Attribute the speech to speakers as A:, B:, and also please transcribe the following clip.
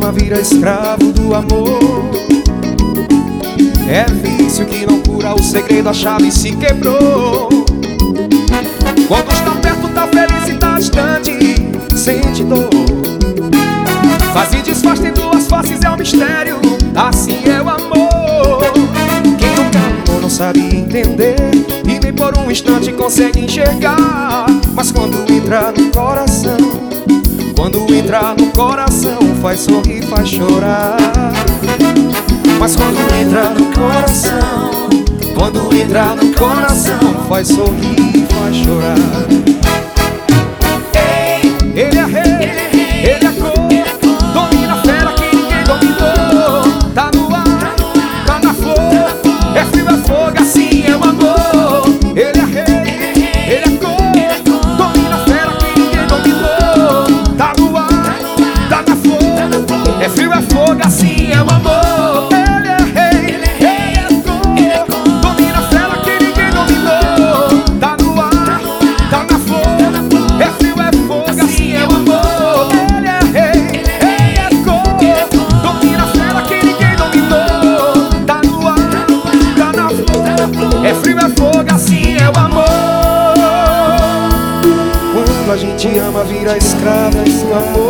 A: ama vira escravo do amor. É vício que não cura o segredo, a chave se quebrou. Quando está perto tá feliz e tá distante, sente dor. Faz e desfaz, tem duas faces, é um mistério, assim é o amor. Quem nunca amou não sabe entender, e nem por um instante consegue enxergar. Mas quando entra no coração, quando entra no coração, faz sorrir, faz chorar. Mas quando entra no coração, quando entra no coração, faz sorrir, faz chorar. Ei, ele é rei, ele é cor, domina a fera que ninguém dominou. Tá no ar, tá na flor, é frio, é fogo, assim é o amor. Ele é rei, ele é cor, domina a fera que ninguém dominou. Tá no ar, tá na flor, é frio, é fogo, assim é o amor. É frio, é fogo, assim é o amor. Quando a gente ama, vira escrava do amor.